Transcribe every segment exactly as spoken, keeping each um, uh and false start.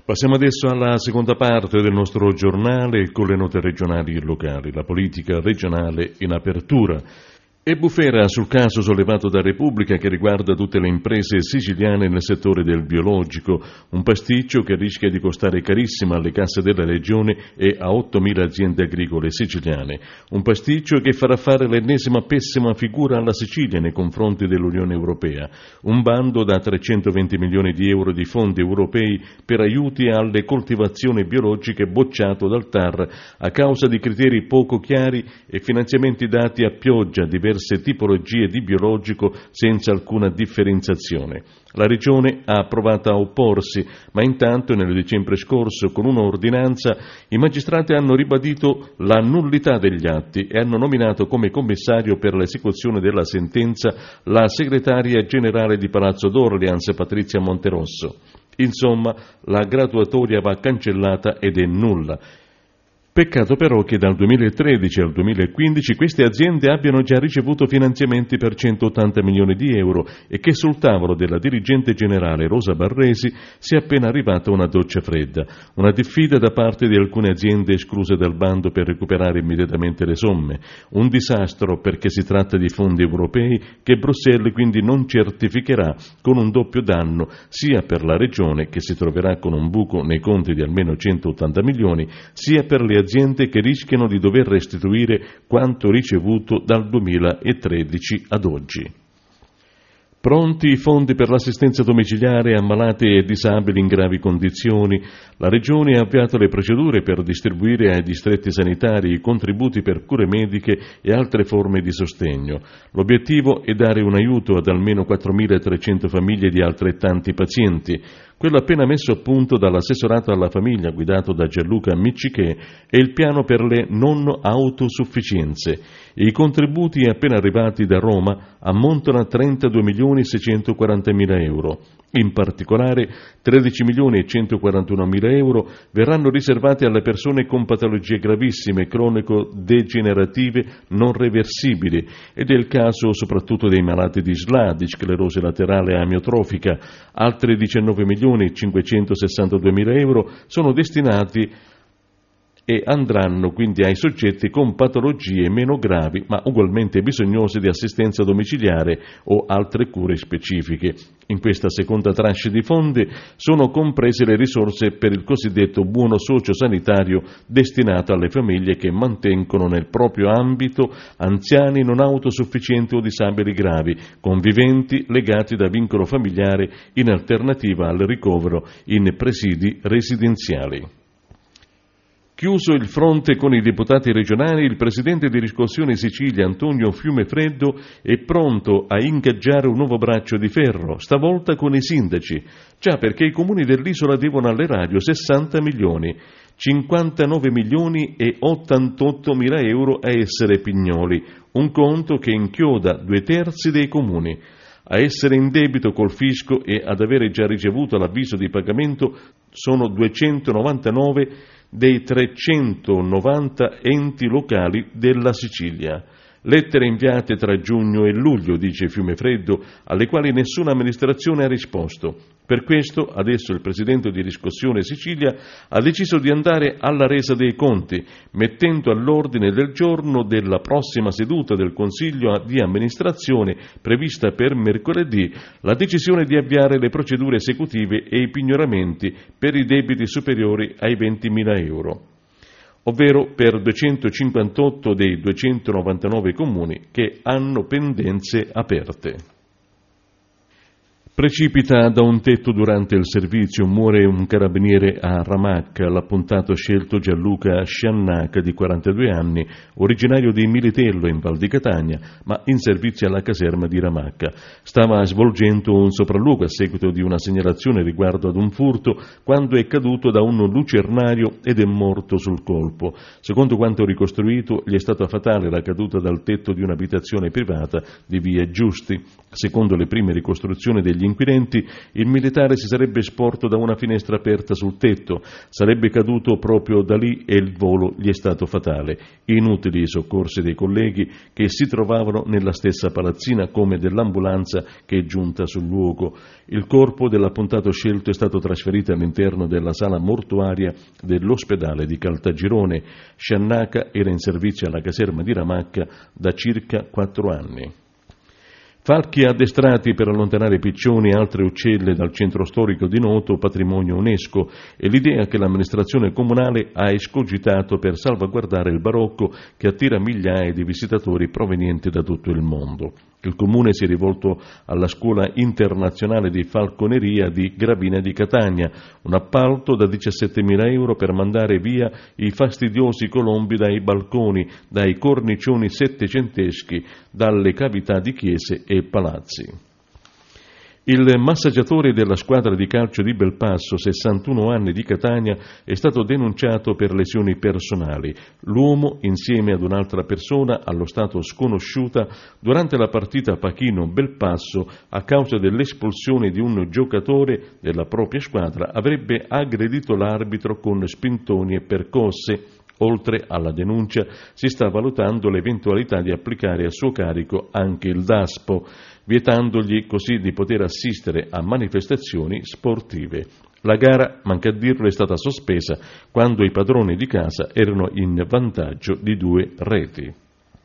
Passiamo adesso alla seconda parte del nostro giornale con le note regionali e locali, la politica regionale in apertura. E bufera sul caso sollevato da Repubblica che riguarda tutte le imprese siciliane nel settore del biologico, un pasticcio che rischia di costare carissimo alle casse della Regione e a ottomila aziende agricole siciliane, un pasticcio che farà fare l'ennesima pessima figura alla Sicilia nei confronti dell'Unione Europea, un bando da trecentoventi milioni di euro di fondi europei per aiuti alle coltivazioni biologiche bocciato dal T A R a causa di criteri poco chiari e finanziamenti dati a pioggia diversi diverse tipologie di biologico senza alcuna differenziazione. La Regione ha provato a opporsi, ma intanto nel dicembre scorso con un'ordinanza i magistrati hanno ribadito la nullità degli atti e hanno nominato come commissario per l'esecuzione della sentenza la segretaria generale di Palazzo d'Orleans Patrizia Monterosso. Insomma, la graduatoria va cancellata ed è nulla. Peccato però che dal duemilatredici al duemilaquindici queste aziende abbiano già ricevuto finanziamenti per centottanta milioni di euro e che sul tavolo della dirigente generale Rosa Barresi sia appena arrivata una doccia fredda, una diffida da parte di alcune aziende escluse dal bando per recuperare immediatamente le somme, un disastro perché si tratta di fondi europei che Bruxelles quindi non certificherà, con un doppio danno sia per la Regione che si troverà con un buco nei conti di almeno centottanta milioni, sia per le aziende che rischiano di dover restituire quanto ricevuto dal duemilatredici ad oggi. Pronti i fondi per l'assistenza domiciliare a malati e disabili in gravi condizioni, la Regione ha avviato le procedure per distribuire ai distretti sanitari i contributi per cure mediche e altre forme di sostegno. L'obiettivo è dare un aiuto ad almeno quattromilatrecento famiglie di altrettanti pazienti. Quello appena messo a punto dall'assessorato alla famiglia guidato da Gianluca Miccichè è il piano per le non autosufficienze. I contributi appena arrivati da Roma ammontano a trentadue milioni seicentoquarantamila euro. In particolare tredici milioni e centoquarantunomila euro verranno riservati alle persone con patologie gravissime, cronico-degenerative non reversibili, ed è il caso soprattutto dei malati di S L A, di sclerosi laterale amiotrofica. Altri diciannove milioni e cinquecentosessantaduemila euro sono destinati e andranno quindi ai soggetti con patologie meno gravi ma ugualmente bisognose di assistenza domiciliare o altre cure specifiche. In questa seconda tranche di fondi sono comprese le risorse per il cosiddetto buono sociosanitario destinato alle famiglie che mantengono nel proprio ambito anziani non autosufficienti o disabili gravi, conviventi legati da vincolo familiare in alternativa al ricovero in presidi residenziali. Chiuso il fronte con i deputati regionali, il presidente di Riscossione Sicilia, Antonio Fiumefreddo, è pronto a ingaggiare un nuovo braccio di ferro, stavolta con i sindaci. Già, perché i comuni dell'isola devono all'erario sessanta milioni, cinquantanove milioni e ottantotto mila euro a essere Pignoli, un conto che inchioda due terzi dei comuni. A essere in debito col fisco e ad avere già ricevuto l'avviso di pagamento sono duecentonovantanove dei trecentonovanta enti locali della Sicilia. Lettere inviate tra giugno e luglio, dice Fiumefreddo, alle quali nessuna amministrazione ha risposto. Per questo adesso il presidente di Riscossione Sicilia ha deciso di andare alla resa dei conti, mettendo all'ordine del giorno della prossima seduta del Consiglio di amministrazione, prevista per mercoledì, la decisione di avviare le procedure esecutive e i pignoramenti per i debiti superiori ai ventimila euro, ovvero per duecentocinquantotto dei duecentonovantanove comuni che hanno pendenze aperte. Precipita da un tetto durante il servizio, muore un carabiniere a Ramacca, l'appuntato scelto Gianluca Sciannaca di quarantadue anni, originario di Militello in Val di Catania, ma in servizio alla caserma di Ramacca. Stava svolgendo un sopralluogo a seguito di una segnalazione riguardo ad un furto quando è caduto da un lucernario ed è morto sul colpo. Secondo quanto ricostruito, gli è stata fatale la caduta dal tetto di un'abitazione privata di via Giusti. Secondo le prime ricostruzioni degli degli inquirenti, il militare si sarebbe sporto da una finestra aperta sul tetto, sarebbe caduto proprio da lì e il volo gli è stato fatale. Inutili i soccorsi dei colleghi che si trovavano nella stessa palazzina, come dell'ambulanza che è giunta sul luogo. Il corpo dell'appuntato scelto è stato trasferito all'interno della sala mortuaria dell'ospedale di Caltagirone. Sciannaca era in servizio alla caserma di Ramacca da circa quattro anni. Falchi addestrati per allontanare piccioni e altre uccelle dal centro storico di Noto, patrimonio UNESCO, e l'idea che l'amministrazione comunale ha escogitato per salvaguardare il barocco che attira migliaia di visitatori provenienti da tutto il mondo. Il comune si è rivolto alla Scuola Internazionale di Falconeria di Gravina di Catania, un appalto da diciassettemila euro per mandare via i fastidiosi colombi dai balconi, dai cornicioni settecenteschi, dalle cavità di chiese e palazzi. Il massaggiatore della squadra di calcio di Belpasso, sessantuno anni, di Catania, è stato denunciato per lesioni personali. L'uomo, insieme ad un'altra persona, allo stato sconosciuta, durante la partita Pachino-Belpasso, a causa dell'espulsione di un giocatore della propria squadra, avrebbe aggredito l'arbitro con spintoni e percosse. Oltre alla denuncia, si sta valutando l'eventualità di applicare a suo carico anche il DASPO, vietandogli così di poter assistere a manifestazioni sportive. La gara, manca a dirlo, è stata sospesa quando i padroni di casa erano in vantaggio di due reti.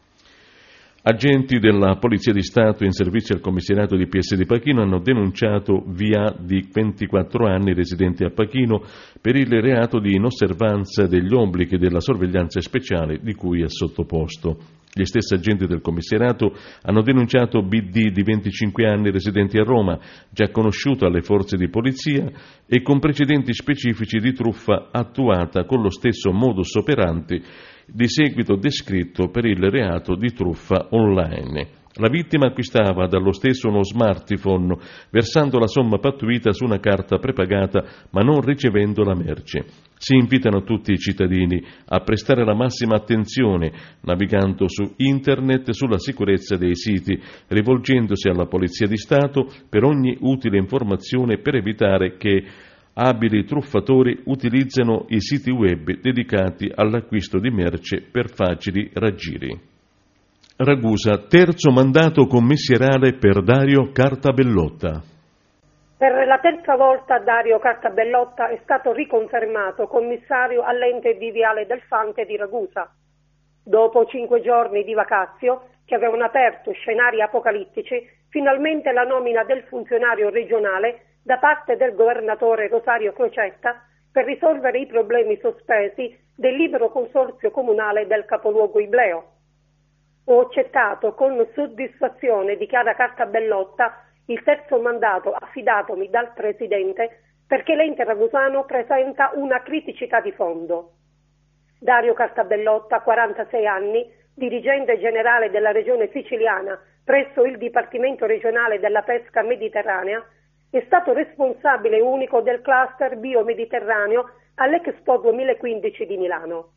Agenti della Polizia di Stato in servizio al commissariato di P S di Pachino hanno denunciato V A di ventiquattro anni, residente a Pachino, per il reato di inosservanza degli obblighi della sorveglianza speciale di cui è sottoposto. Gli stessi agenti del commissariato hanno denunciato B D di venticinque anni, residenti a Roma, già conosciuto alle forze di polizia e con precedenti specifici di truffa attuata con lo stesso modus operandi di seguito descritto per il reato di truffa online. La vittima acquistava dallo stesso uno smartphone, versando la somma pattuita su una carta prepagata ma non ricevendo la merce. Si invitano tutti i cittadini a prestare la massima attenzione navigando su internet sulla sicurezza dei siti, rivolgendosi alla Polizia di Stato per ogni utile informazione per evitare che abili truffatori utilizzano i siti web dedicati all'acquisto di merce per facili raggiri. Ragusa, terzo mandato commissariale per Dario Cartabellotta. Per la terza volta Dario Cartabellotta è stato riconfermato commissario all'ente di Viale del Fante di Ragusa. Dopo cinque giorni di vacazio che avevano aperto scenari apocalittici, finalmente la nomina del funzionario regionale da parte del governatore Rosario Crocetta per risolvere i problemi sospesi del libero consorzio comunale del capoluogo Ibleo. Ho accettato con soddisfazione, dichiara Cartabellotta, il terzo mandato affidatomi dal Presidente perché l'ente ragusano presenta una criticità di fondo. Dario Cartabellotta, quarantasei anni, dirigente generale della regione siciliana presso il Dipartimento regionale della pesca mediterranea, è stato responsabile unico del cluster bio-mediterraneo all'Expo duemilaquindici di Milano.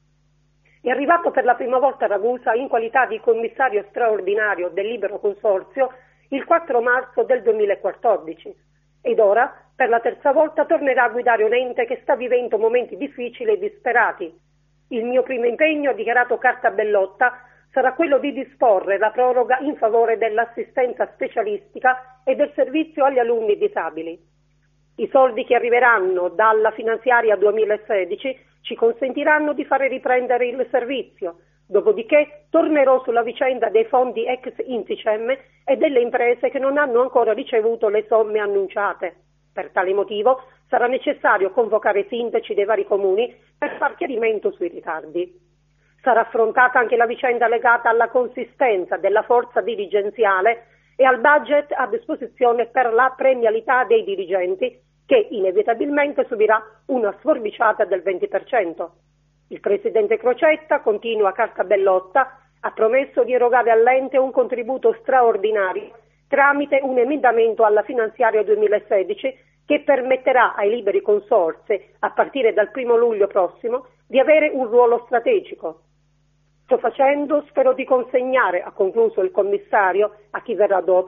È arrivato per la prima volta a Ragusa in qualità di commissario straordinario del libero consorzio il quattro marzo del duemilaquattordici ed ora per la terza volta tornerà a guidare un ente che sta vivendo momenti difficili e disperati. Il mio primo impegno, ha dichiarato Cartabellotta, sarà quello di disporre la proroga in favore dell'assistenza specialistica e del servizio agli alunni disabili. I soldi che arriveranno dalla finanziaria duemilasedici ci consentiranno di fare riprendere il servizio, dopodiché tornerò sulla vicenda dei fondi ex Inticem e delle imprese che non hanno ancora ricevuto le somme annunciate. Per tale motivo sarà necessario convocare i sindaci dei vari comuni per far chiarimento sui ritardi. Sarà affrontata anche la vicenda legata alla consistenza della forza dirigenziale e al budget a disposizione per la premialità dei dirigenti, che inevitabilmente subirà una sforbiciata del venti per cento. Il Presidente Crocetta, continua Cartabellotta, ha promesso di erogare all'ente un contributo straordinario tramite un emendamento alla finanziaria duemilasedici che permetterà ai liberi consorzi, a partire dal primo luglio prossimo, di avere un ruolo strategico. Sto facendo, spero di consegnare, ha concluso il commissario, a chi verrà dopo,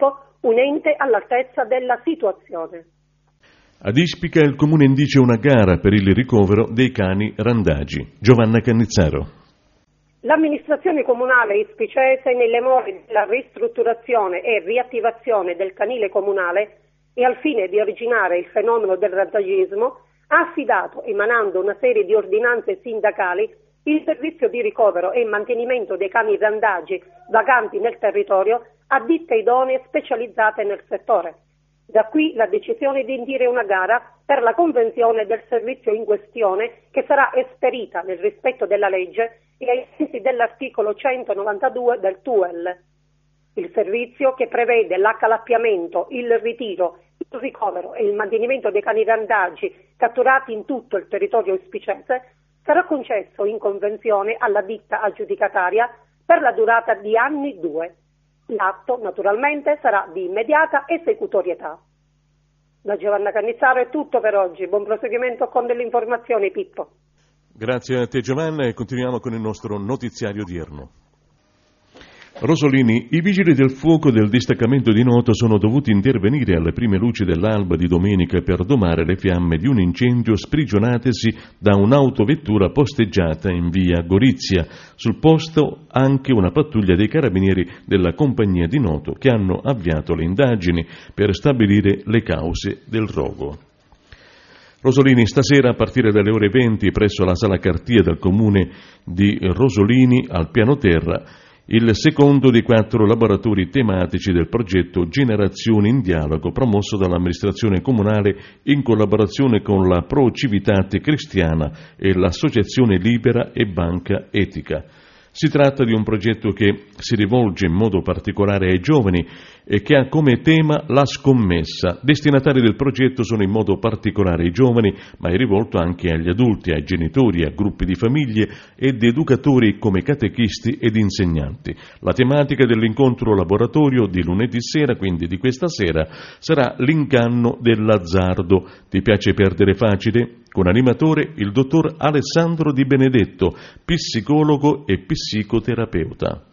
un ente all'altezza della situazione. Ad Ispica il comune indice una gara per il ricovero dei cani randagi. Giovanna Cannizzaro. L'amministrazione comunale ispicese, nelle more della ristrutturazione e riattivazione del canile comunale e al fine di originare il fenomeno del randagismo, ha affidato, emanando una serie di ordinanze sindacali, il servizio di ricovero e mantenimento dei cani randagi vaganti nel territorio a ditte idonee specializzate nel settore. Da qui la decisione di indire una gara per la convenzione del servizio in questione, che sarà esperita nel rispetto della legge e ai sensi dell'articolo centonovantadue del T U E L. Il servizio, che prevede l'accalappiamento, il ritiro, il ricovero e il mantenimento dei cani randagi catturati in tutto il territorio ispicese, sarà concesso in convenzione alla ditta aggiudicataria per la durata di anni due. L'atto, naturalmente, sarà di immediata esecutorietà. Da Giovanna Cannizzaro è tutto per oggi. Buon proseguimento con delle informazioni, Pippo. Grazie a te, Giovanna, e continuiamo con il nostro notiziario odierno. Rosolini, i vigili del fuoco del distaccamento di Noto sono dovuti intervenire alle prime luci dell'alba di domenica per domare le fiamme di un incendio sprigionatesi da un'autovettura posteggiata in via Gorizia. Sul posto anche una pattuglia dei carabinieri della compagnia di Noto, che hanno avviato le indagini per stabilire le cause del rogo. Rosolini, stasera a partire dalle ore venti presso la sala Cartia del comune di Rosolini al piano terra, il secondo dei quattro laboratori tematici del progetto Generazioni in Dialogo, promosso dall'amministrazione comunale in collaborazione con la Pro Civitate Cristiana e l'Associazione Libera e Banca Etica. Si tratta di un progetto che si rivolge in modo particolare ai giovani e che ha come tema la scommessa. Destinatari del progetto sono in modo particolare i giovani, ma è rivolto anche agli adulti, ai genitori, a gruppi di famiglie ed educatori come catechisti ed insegnanti. La tematica dell'incontro laboratorio di lunedì sera, quindi di questa sera, sarà l'inganno dell'azzardo. Ti piace perdere facile? Con animatore il dottor Alessandro Di Benedetto, psicologo e psicoterapeuta.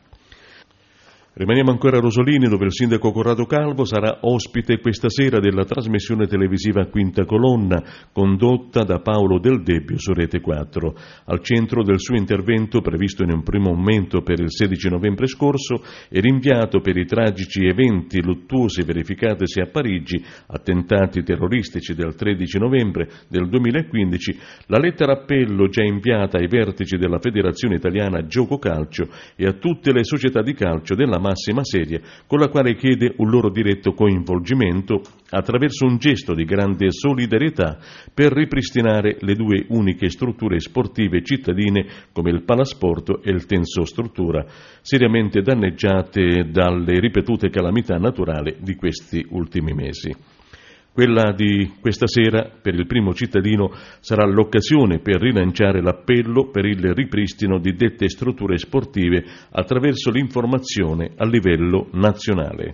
Rimaniamo ancora a Rosolini, dove il sindaco Corrado Calvo sarà ospite questa sera della trasmissione televisiva Quinta Colonna, condotta da Paolo Del Debbio su Rete quattro. Al centro del suo intervento, previsto in un primo momento per il sedici novembre scorso e rinviato per i tragici eventi luttuosi verificatisi a Parigi, attentati terroristici del tredici novembre del duemilaquindici, la lettera appello già inviata ai vertici della Federazione Italiana Gioco Calcio e a tutte le società di calcio della massima serie, con la quale chiede un loro diretto coinvolgimento attraverso un gesto di grande solidarietà per ripristinare le due uniche strutture sportive cittadine come il Palasport e il Tenso Struttura, seriamente danneggiate dalle ripetute calamità naturali di questi ultimi mesi. Quella di questa sera, per il primo cittadino, sarà l'occasione per rilanciare l'appello per il ripristino di dette strutture sportive attraverso l'informazione a livello nazionale.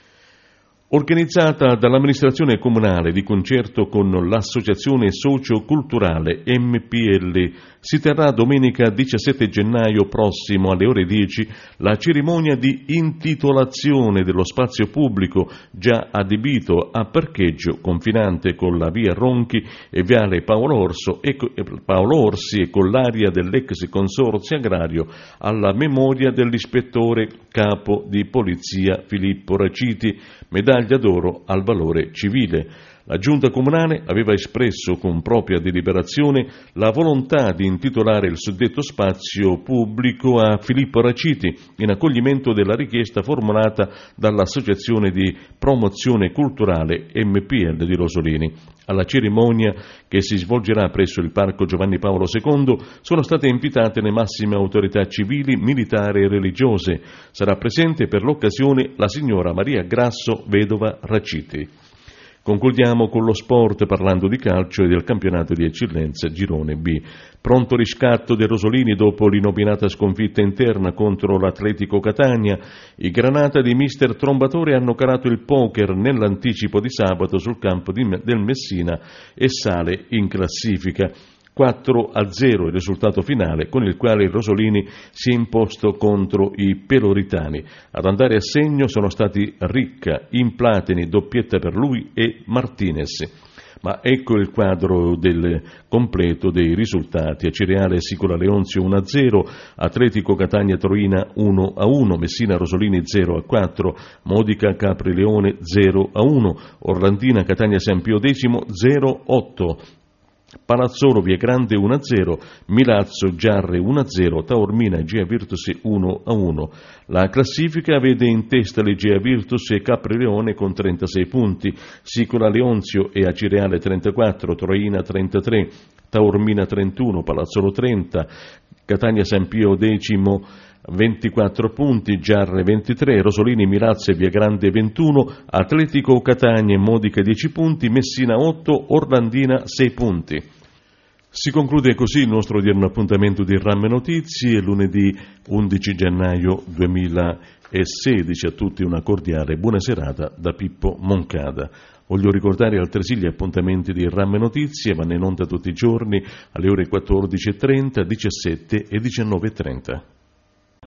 Organizzata dall'amministrazione comunale di concerto con l'associazione socio-culturale M P L, si terrà domenica diciassette gennaio prossimo alle ore dieci la cerimonia di intitolazione dello spazio pubblico già adibito a parcheggio confinante con la via Ronchi e viale Paolo Orso e Paolo Orsi e con l'area dell'ex consorzio agrario alla memoria dell'ispettore capo di polizia Filippo Raciti, medaglia d'oro al valore civile. La Giunta Comunale aveva espresso con propria deliberazione la volontà di intitolare il suddetto spazio pubblico a Filippo Raciti, in accoglimento della richiesta formulata dall'Associazione di Promozione Culturale M P L di Rosolini. Alla cerimonia, che si svolgerà presso il Parco Giovanni Paolo secondo, sono state invitate le massime autorità civili, militari e religiose. Sarà presente per l'occasione la signora Maria Grasso, vedova Raciti. Concludiamo con lo sport parlando di calcio e del campionato di eccellenza Girone B. Pronto riscatto dei rosolini dopo l'inopinata sconfitta interna contro l'Atletico Catania. I Granata di mister Trombatore hanno calato il poker nell'anticipo di sabato sul campo di, del Messina e sale in classifica. quattro a zero il risultato finale, con il quale il Rosolini si è imposto contro i peloritani. Ad andare a segno sono stati Ricca, Implatini, doppietta per lui, e Martinez. Ma ecco il quadro del completo dei risultati. Acireale Sicola Leonzio uno a zero, Atletico Catania Troina uno a uno, Messina Rosolini zero a quattro, Modica Capri Leone zero a uno, Orlandina Catania San Pio X zero a otto, Palazzolo Viagrande uno a zero, Milazzo Giarre uno a zero, Taormina Gea Virtus uno a uno. La classifica vede in testa le Gea Virtus e Capri Leone con trentasei punti, Sicola Leonzio e Acireale trentaquattro, Troina trentatré, Taormina trentuno, Palazzolo trenta, Catania San Pio X ventiquattro punti, Giarre ventitré, Rosolini, Milazzo e Viagrande ventuno, Atletico Catania e Modica dieci punti, Messina otto, Orlandina sei punti. Si conclude così il nostro odierno appuntamento di Ramme Notizie, lunedì undici gennaio duemilasedici. A tutti una cordiale buona serata da Pippo Moncada. Voglio ricordare altresì gli appuntamenti di Ramme Notizie, vanno in onda tutti i giorni alle ore quattordici e trenta, diciassette e diciannove e trenta.